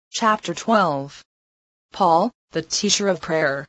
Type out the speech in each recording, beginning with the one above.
Chapter 12. Paul, the Teacher of Prayer.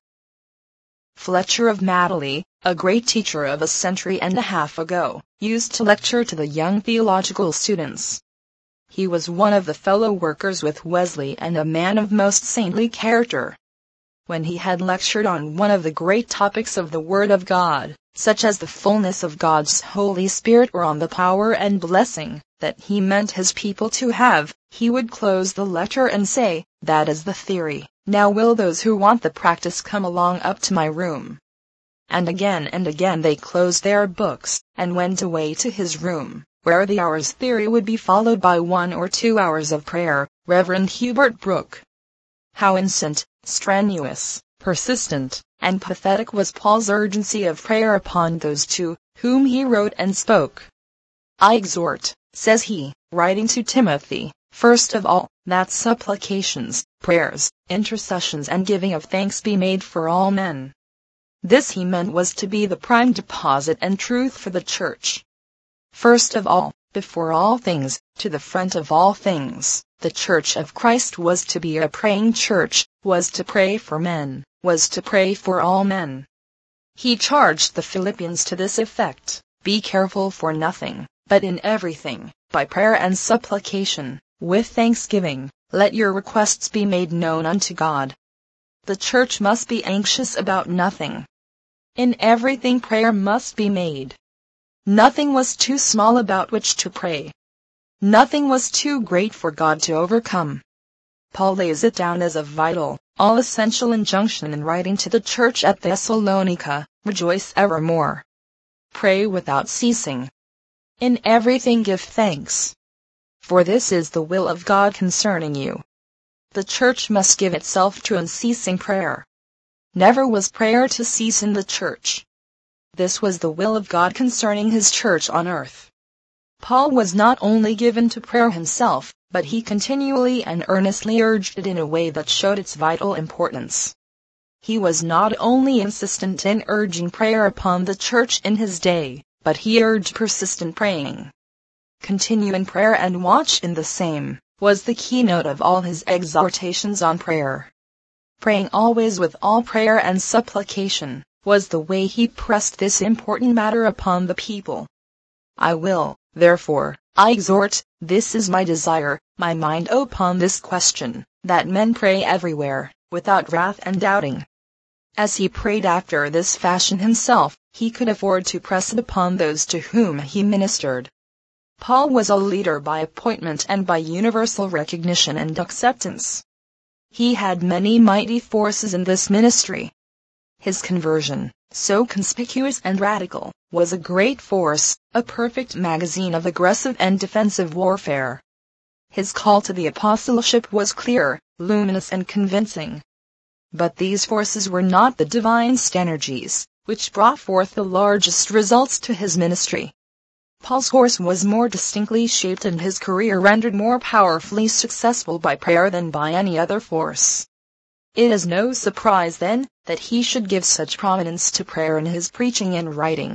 Fletcher of Matterley, a great teacher of a century and a half ago, used to lecture to the young theological students. He was one of the fellow workers with Wesley and a man of most saintly character. When he had lectured on one of the great topics of the Word of God, such as the fullness of God's Holy Spirit or on the power and blessing that he meant his people to have, he would close the lecture and say, "That is the theory. Now will those who want the practice come along up to my room?" And again they closed their books, and went away to his room, where the hour's theory would be followed by 1 or 2 hours of prayer. Reverend Hubert Brooke. How instant, strenuous, persistent, and pathetic was Paul's urgency of prayer upon those to whom he wrote and spoke. "I exhort," says he, writing to Timothy, "first of all, that supplications, prayers, intercessions and giving of thanks be made for all men." This he meant was to be the prime deposit and truth for the church. First of all, before all things, to the front of all things, the Church of Christ was to be a praying church, was to pray for men, was to pray for all men. He charged the Philippians to this effect: "Be careful for nothing, but in everything, by prayer and supplication, with thanksgiving, let your requests be made known unto God." The church must be anxious about nothing. In everything prayer must be made. Nothing was too small about which to pray. Nothing was too great for God to overcome. Paul lays it down as a vital, all-essential injunction in writing to the church at Thessalonica: "Rejoice evermore. Pray without ceasing. In everything give thanks. For this is the will of God concerning you." The church must give itself to unceasing prayer. Never was prayer to cease in the church. This was the will of God concerning his church on earth. Paul was not only given to prayer himself, but he continually and earnestly urged it in a way that showed its vital importance. He was not only insistent in urging prayer upon the church in his day, but he urged persistent praying. "Continue in prayer and watch in the same," was the keynote of all his exhortations on prayer. "Praying always with all prayer and supplication," was the way he pressed this important matter upon the people. "I will, therefore, I exhort, this is my desire, my mind upon this question, that men pray everywhere, without wrath and doubting." As he prayed after this fashion himself, he could afford to press it upon those to whom he ministered. Paul was a leader by appointment and by universal recognition and acceptance. He had many mighty forces in this ministry. His conversion, so conspicuous and radical, was a great force, a perfect magazine of aggressive and defensive warfare. His call to the apostleship was clear, luminous and convincing. But these forces were not the divine synergies, which brought forth the largest results to his ministry. Paul's course was more distinctly shaped and his career rendered more powerfully successful by prayer than by any other force. It is no surprise, then, that he should give such prominence to prayer in his preaching and writing.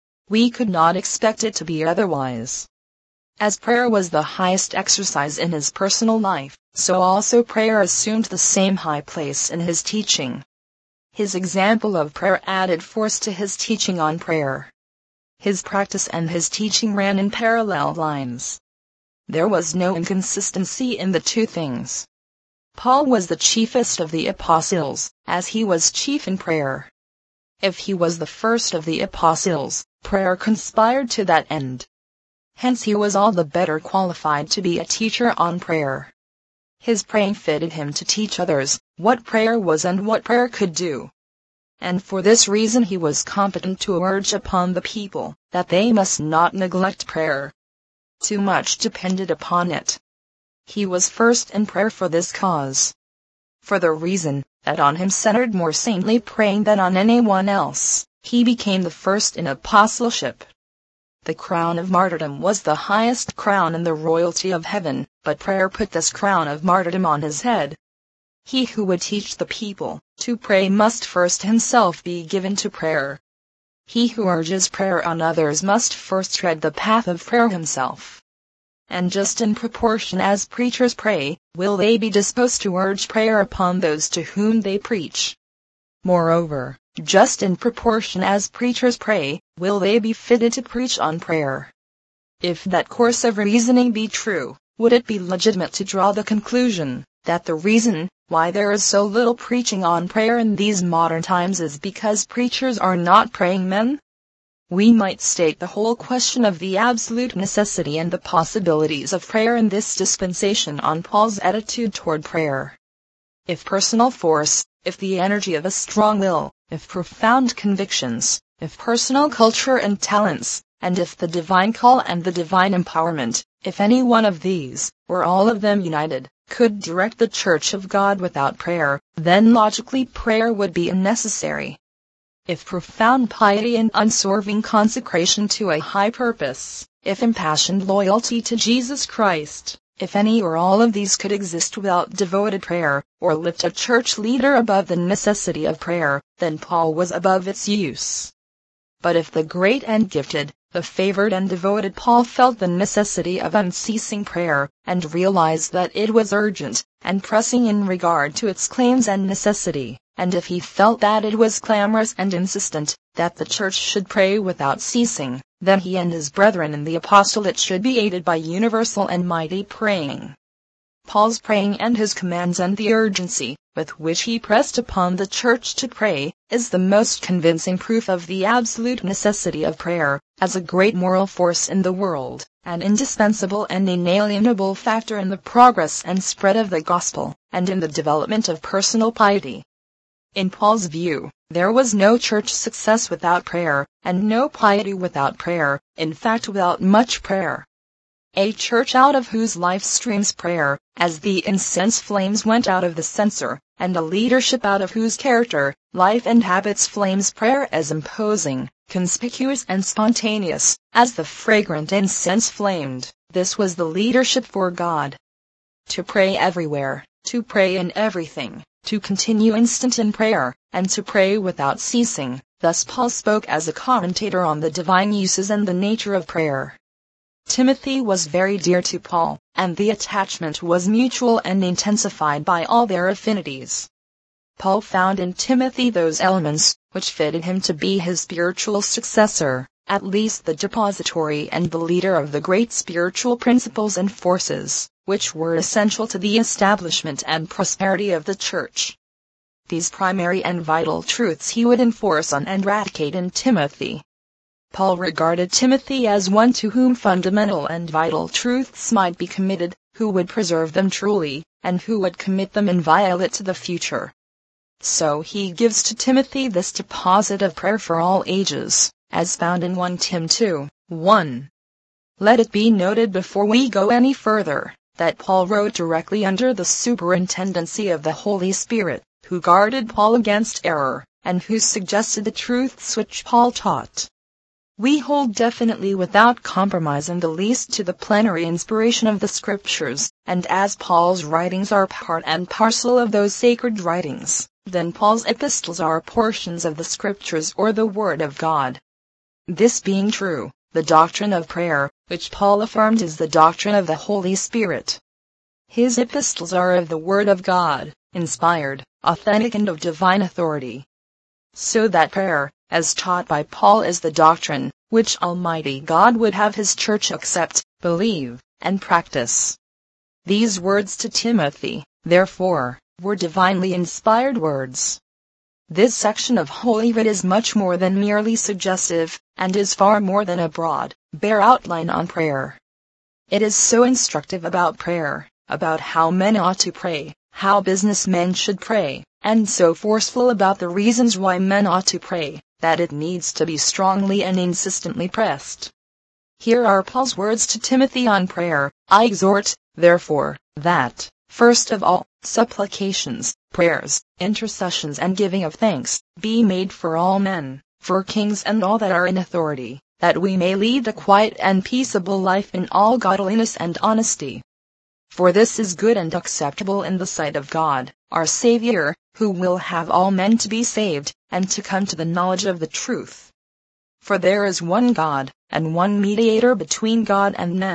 We could not expect it to be otherwise. As prayer was the highest exercise in his personal life, so also prayer assumed the same high place in his teaching. His example of prayer added force to his teaching on prayer. His practice and his teaching ran in parallel lines. There was no inconsistency in the two things. Paul was the chiefest of the apostles, as he was chief in prayer. If he was the first of the apostles, prayer conspired to that end. Hence he was all the better qualified to be a teacher on prayer. His praying fitted him to teach others what prayer was and what prayer could do. And for this reason he was competent to urge upon the people that they must not neglect prayer. Too much depended upon it. He was first in prayer for this cause. For the reason that on him centered more saintly praying than on anyone else, he became the first in apostleship. The crown of martyrdom was the highest crown in the royalty of heaven, but prayer put this crown of martyrdom on his head. He who would teach the people to pray must first himself be given to prayer. He who urges prayer on others must first tread the path of prayer himself. And just in proportion as preachers pray, will they be disposed to urge prayer upon those to whom they preach. Moreover, just in proportion as preachers pray, will they be fitted to preach on prayer. If that course of reasoning be true, would it be legitimate to draw the conclusion that the reason why there is so little preaching on prayer in these modern times is because preachers are not praying men? We might state the whole question of the absolute necessity and the possibilities of prayer in this dispensation on Paul's attitude toward prayer. If personal force, if the energy of a strong will, if profound convictions, if personal culture and talents, and if the divine call and the divine empowerment, if any one of these, or all of them united, could direct the Church of God without prayer, then logically prayer would be unnecessary. If profound piety and unswerving consecration to a high purpose, if impassioned loyalty to Jesus Christ, if any or all of these could exist without devoted prayer, or lift a church leader above the necessity of prayer, then Paul was above its use. But if the great and gifted, the favored and devoted Paul felt the necessity of unceasing prayer, and realized that it was urgent and pressing in regard to its claims and necessity, and if he felt that it was clamorous and insistent that the church should pray without ceasing, then he and his brethren in the apostolate should be aided by universal and mighty praying. Paul's praying and his commands and the urgency with which he pressed upon the church to pray is the most convincing proof of the absolute necessity of prayer, as a great moral force in the world, an indispensable and inalienable factor in the progress and spread of the gospel, and in the development of personal piety. In Paul's view, there was no church success without prayer, and no piety without prayer, in fact without much prayer. A church out of whose life streams prayer, as the incense flames went out of the censer, and a leadership out of whose character, life and habits flames prayer as imposing, conspicuous and spontaneous, as the fragrant incense flamed, this was the leadership for God. To pray everywhere, to pray in everything, to continue instant in prayer, and to pray without ceasing, thus Paul spoke as a commentator on the divine uses and the nature of prayer. Timothy was very dear to Paul, and the attachment was mutual and intensified by all their affinities. Paul found in Timothy those elements which fitted him to be his spiritual successor, at least the depository and the leader of the great spiritual principles and forces, which were essential to the establishment and prosperity of the church. These primary and vital truths he would enforce on and radicate in Timothy. Paul regarded Timothy as one to whom fundamental and vital truths might be committed, who would preserve them truly, and who would commit them inviolate to the future. So he gives to Timothy this deposit of prayer for all ages, as found in 1 Tim 2:1. Let it be noted before we go any further, that Paul wrote directly under the superintendency of the Holy Spirit, who guarded Paul against error, and who suggested the truths which Paul taught. We hold definitely without compromise in the least to the plenary inspiration of the Scriptures, and as Paul's writings are part and parcel of those sacred writings, then Paul's epistles are portions of the Scriptures or the Word of God. This being true, the doctrine of prayer, which Paul affirmed, is the doctrine of the Holy Spirit. His epistles are of the Word of God, inspired, authentic and of divine authority. So that prayer, as taught by Paul, is the doctrine which Almighty God would have His church accept, believe, and practice. These words to Timothy, therefore, were divinely inspired words. This section of Holy Writ is much more than merely suggestive, and is far more than a broad, bare outline on prayer. It is so instructive about prayer, about how men ought to pray, how businessmen should pray, and so forceful about the reasons why men ought to pray, that it needs to be strongly and insistently pressed. Here are Paul's words to Timothy on prayer: I exhort, therefore, that, first of all, supplications, prayers, intercessions and giving of thanks, be made for all men, for kings and all that are in authority, that we may lead a quiet and peaceable life in all godliness and honesty. For this is good and acceptable in the sight of God, our Savior, who will have all men to be saved, and to come to the knowledge of the truth. For there is one God, and one mediator between God and men,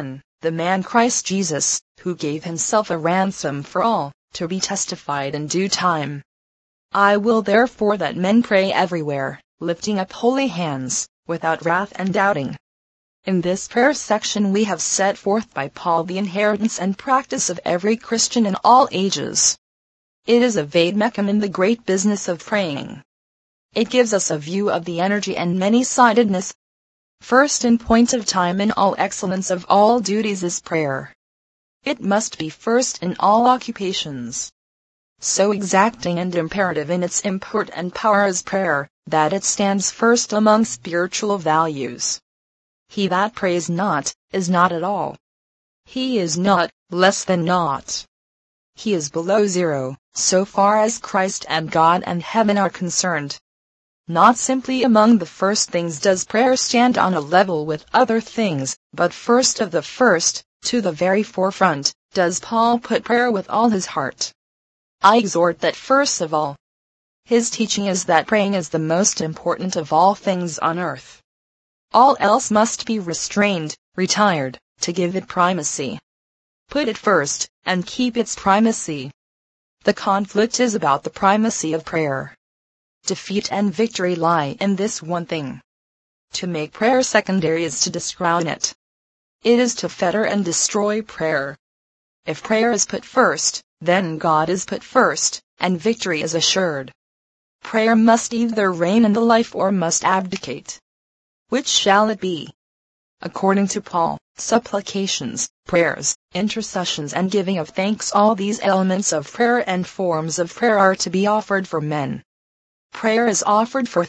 the man Christ Jesus, who gave himself a ransom for all, to be testified in due time. I will therefore that men pray everywhere, lifting up holy hands, without wrath and doubting. In this prayer section we have set forth by Paul the inheritance and practice of every Christian in all ages. It is a vademecum in the great business of praying. It gives us a view of the energy and many-sidedness. First in point of time in all excellence of all duties is prayer. It must be first in all occupations. So exacting and imperative in its import and power is prayer, that it stands first among spiritual values. He that prays not, is not at all. He is not, less than naught. He is below zero, so far as Christ and God and heaven are concerned. Not simply among the first things does prayer stand on a level with other things, but first of the first, to the very forefront, does Paul put prayer with all his heart. I exhort that first of all. His teaching is that praying is the most important of all things on earth. All else must be restrained, retired, to give it primacy. Put it first, and keep its primacy. The conflict is about the primacy of prayer. Defeat and victory lie in this one thing. To make prayer secondary is to discrown it. It is to fetter and destroy prayer. If prayer is put first, then God is put first, and victory is assured. Prayer must either reign in the life or must abdicate. Which shall it be? According to Paul, supplications, prayers, intercessions and giving of thanks, all these elements of prayer and forms of prayer are to be offered for men. Prayer is offered for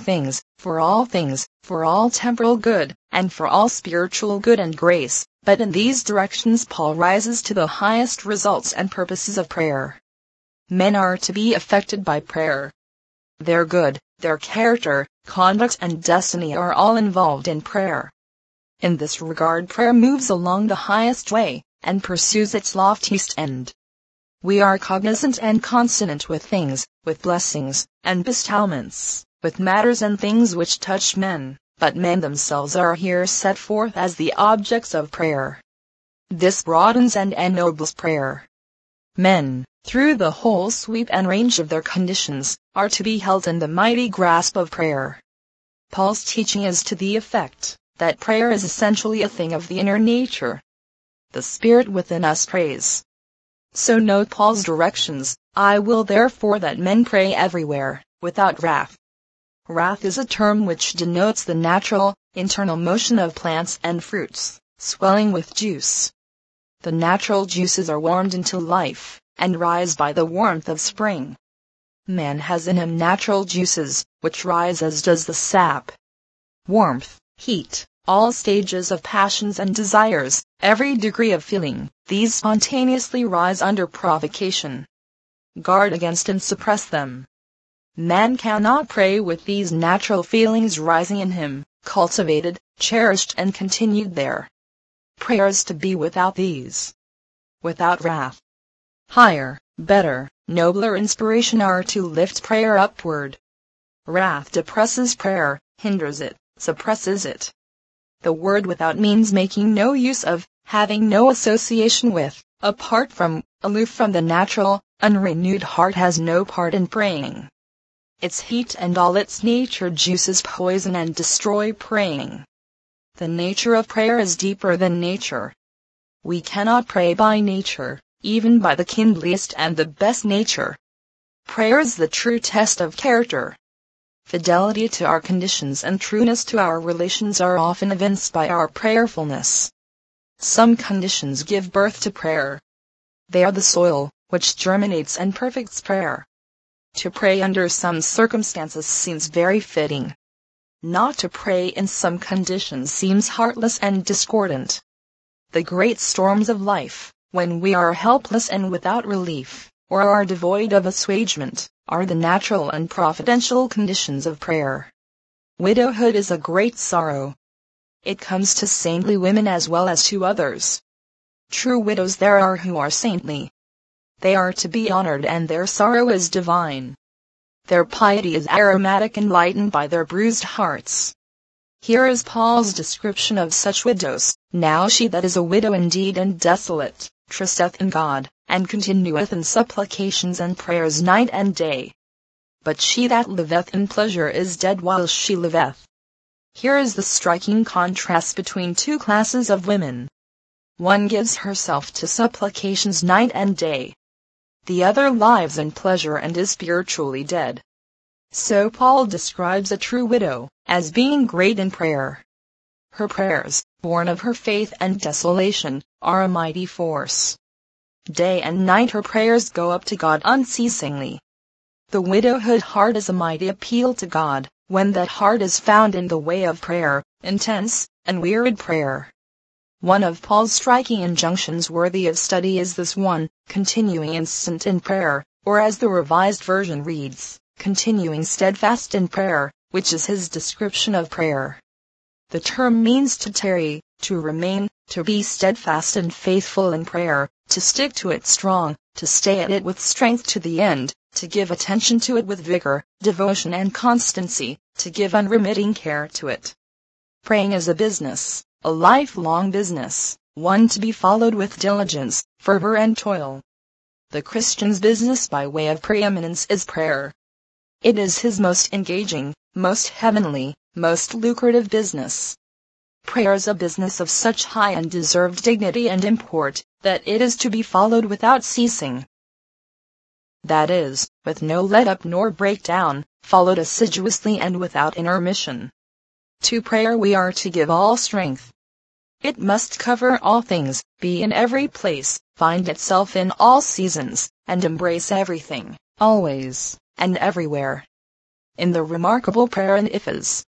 all temporal good, and for all spiritual good and grace, but in these directions Paul rises to the highest results and purposes of prayer. Men are to be affected by prayer. Their good, their character, conduct and destiny are all involved in prayer. In this regard prayer moves along the highest way, and pursues its loftiest end. We are cognizant and consonant with things, with blessings, and bestowments, with matters and things which touch men, but men themselves are here set forth as the objects of prayer. This broadens and ennobles prayer. Men, through the whole sweep and range of their conditions, are to be held in the mighty grasp of prayer. Paul's teaching is to the effect that prayer is essentially a thing of the inner nature. The Spirit within us prays. So note Paul's directions, I will therefore that men pray everywhere, without wrath. Wrath is a term which denotes the natural, internal motion of plants and fruits, swelling with juice. The natural juices are warmed into life, and rise by the warmth of spring. Man has in him natural juices, which rise as does the sap. Warmth, heat, all stages of passions and desires, every degree of feeling, these spontaneously rise under provocation. Guard against and suppress them. Man cannot pray with these natural feelings rising in him, cultivated, cherished and continued there. Prayer is to be without these. Without wrath. Higher, better, nobler inspiration are to lift prayer upward. Wrath depresses prayer, hinders it, suppresses it. The word without means making no use of, having no association with, apart from, aloof from the natural, unrenewed heart has no part in praying. Its heat and all its nature juices poison and destroy praying. The nature of prayer is deeper than nature. We cannot pray by nature, even by the kindliest and the best nature. Prayer is the true test of character. Fidelity to our conditions and trueness to our relations are often evinced by our prayerfulness. Some conditions give birth to prayer. They are the soil, which germinates and perfects prayer. To pray under some circumstances seems very fitting. Not to pray in some conditions seems heartless and discordant. The great storms of life, when we are helpless and without relief, or are devoid of assuagement, are the natural and providential conditions of prayer. Widowhood is a great sorrow. It comes to saintly women as well as to others. True widows there are who are saintly. They are to be honored and their sorrow is divine. Their piety is aromatic enlightened by their bruised hearts. Here is Paul's description of such widows. Now she that is a widow indeed and desolate, trusteth in God, and continueth in supplications and prayers night and day. But she that liveth in pleasure is dead while she liveth. Here is the striking contrast between two classes of women. One gives herself to supplications night and day. The other lives in pleasure and is spiritually dead. So Paul describes a true widow as being great in prayer. Her prayers, born of her faith and desolation, are a mighty force. Day and night her prayers go up to God unceasingly. The widowhood heart is a mighty appeal to God, when that heart is found in the way of prayer, intense, unwearied prayer. One of Paul's striking injunctions worthy of study is this one, continuing instant in prayer, or as the Revised Version reads, continuing steadfast in prayer, which is his description of prayer. The term means to tarry, to remain, to be steadfast and faithful in prayer, to stick to it strong, to stay at it with strength to the end, to give attention to it with vigor, devotion and constancy, to give unremitting care to it. Praying is a business, a lifelong business, one to be followed with diligence, fervor and toil. The Christian's business by way of preeminence is prayer. It is his most engaging, most heavenly, most lucrative business. Prayer is a business of such high and deserved dignity and import, that it is to be followed without ceasing. That is, with no let-up nor breakdown, followed assiduously and without intermission. To prayer we are to give all strength. It must cover all things, be in every place, find itself in all seasons, and embrace everything, always, and everywhere. In the remarkable prayer in Ephes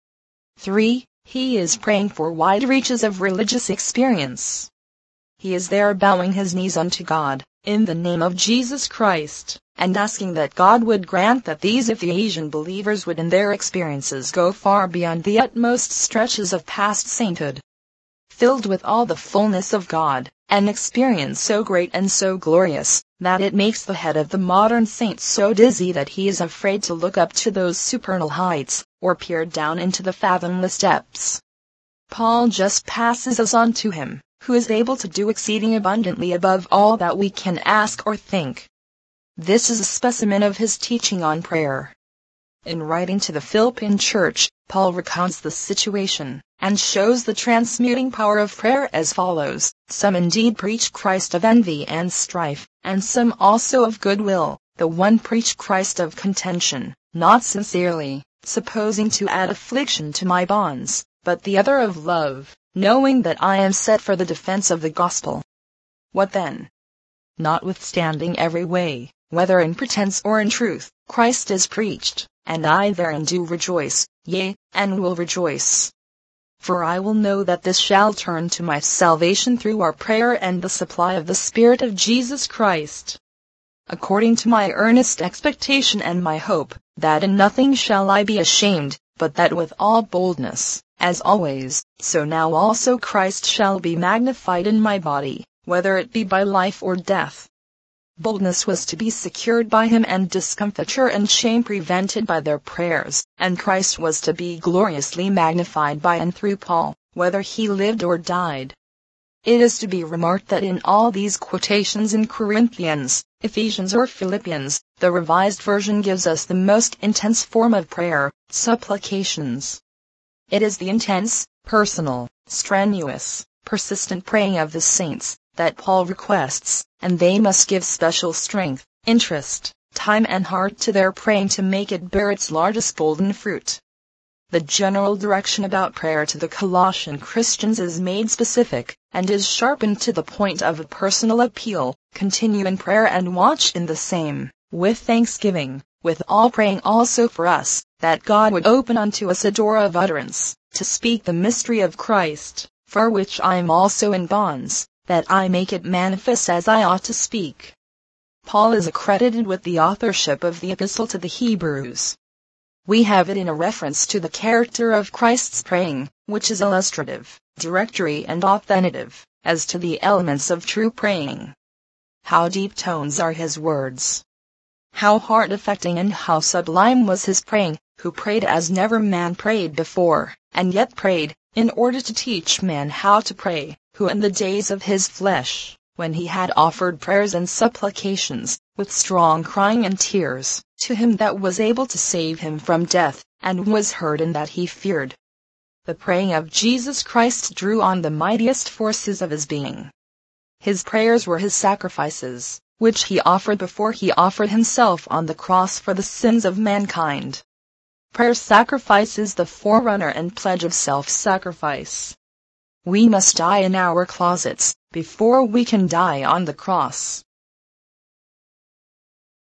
3, he is praying for wide reaches of religious experience. He is there bowing his knees unto God, in the name of Jesus Christ, and asking that God would grant that these Ephesian believers would in their experiences go far beyond the utmost stretches of past sainthood. Filled with all the fullness of God, an experience so great and so glorious, that it makes the head of the modern saint so dizzy that he is afraid to look up to those supernal heights, or peer down into the fathomless depths. Paul just passes us on to him, who is able to do exceeding abundantly above all that we can ask or think. This is a specimen of his teaching on prayer. In writing to the Philippian church, Paul recounts the situation, and shows the transmuting power of prayer as follows: some indeed preach Christ of envy and strife, and some also of goodwill. The one preach Christ of contention, not sincerely, supposing to add affliction to my bonds, but the other of love, knowing that I am set for the defense of the gospel. What then? Notwithstanding every way, whether in pretense or in truth, Christ is preached, and I therein do rejoice, yea, and will rejoice. For I will know that this shall turn to my salvation through our prayer and the supply of the Spirit of Jesus Christ. According to my earnest expectation and my hope, that in nothing shall I be ashamed, but that with all boldness, as always, so now also Christ shall be magnified in my body, whether it be by life or death. Boldness was to be secured by him and discomfiture and shame prevented by their prayers, and Christ was to be gloriously magnified by and through Paul, whether he lived or died. It is to be remarked that in all these quotations in Corinthians, Ephesians or Philippians, the Revised Version gives us the most intense form of prayer, supplications. It is the intense, personal, strenuous, persistent praying of the saints that Paul requests, and they must give special strength, interest, time and heart to their praying to make it bear its largest golden fruit. The general direction about prayer to the Colossian Christians is made specific, and is sharpened to the point of a personal appeal: continue in prayer and watch in the same, with thanksgiving, with all praying also for us, that God would open unto us a door of utterance, to speak the mystery of Christ, for which I am also in bonds, that I make it manifest as I ought to speak. Paul is accredited with the authorship of the Epistle to the Hebrews. We have it in a reference to the character of Christ's praying, which is illustrative, directory and authentative, as to the elements of true praying. How deep tones are his words! How heart-affecting and how sublime was his praying, who prayed as never man prayed before, and yet prayed, in order to teach man how to pray, who in the days of his flesh, when he had offered prayers and supplications, with strong crying and tears, to him that was able to save him from death, and was heard in that he feared. The praying of Jesus Christ drew on the mightiest forces of his being. His prayers were his sacrifices, which he offered before he offered himself on the cross for the sins of mankind. Prayer sacrifices the forerunner and pledge of self-sacrifice. We must die in our closets, before we can die on the cross.